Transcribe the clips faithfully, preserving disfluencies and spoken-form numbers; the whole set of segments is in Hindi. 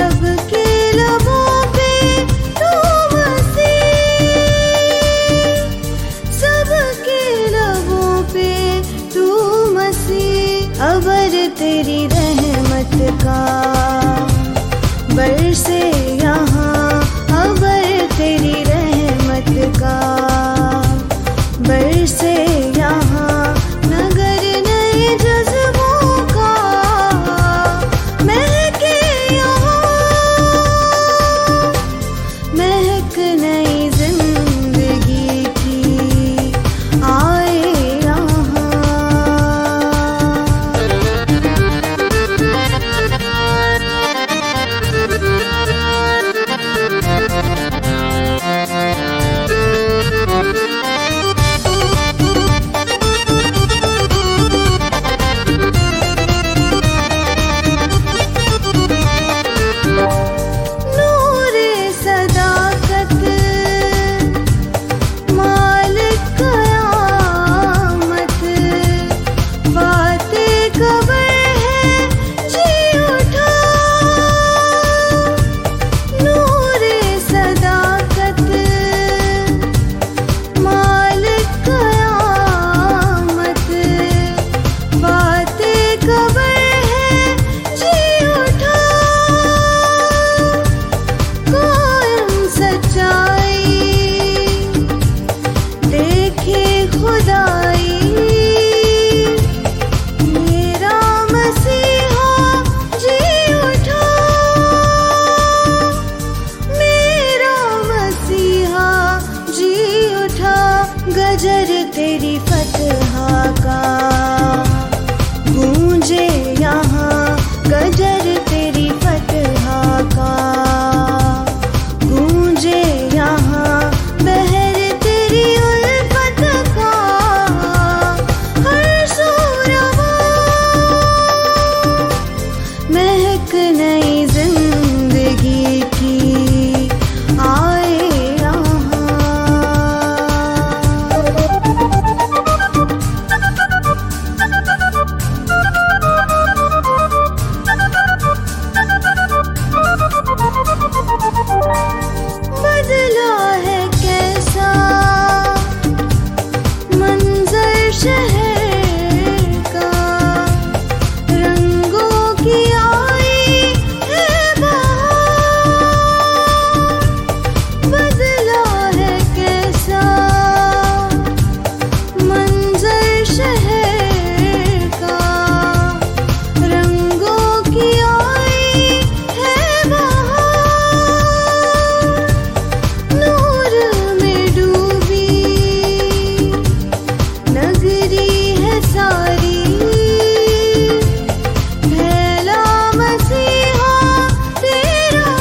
सबके लबों पे तू मसी, सबके लबों पे तू मसी। अबर तेरी रहमत का बरसे यहाँ, अबर तेरी रहमत का बरसे यहाँ। नगर नए जज्बों का महके यहाँ, महक नई जिंदगी की आए यहाँ। गजर तेरी फतहा का गूंजे यहाँ, गजर तेरी फतहा का गूंजे यहाँ। बहर तेरी उल्फत का हर सू रवां, महक नई जिंदगी की आए शहर का, रंगों की आई है बहार। बदला है कैसा मंजर शहर का, रंगों की आई है बहार। नूर में डूबी नगरी सारी, फैला मसीहा तेरा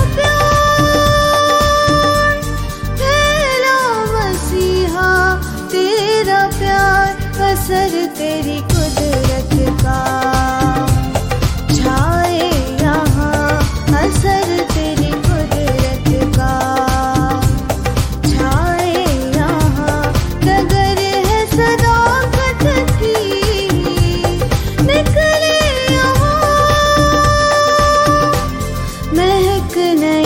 प्यार, फैला मसीहा तेरा प्यार। असर तेरी कुदरत का छाए यहाँ, असर तेरी कुदरत का छाए यहाँ। नगर है सदाकत की निकले यहाँ, महक नहीं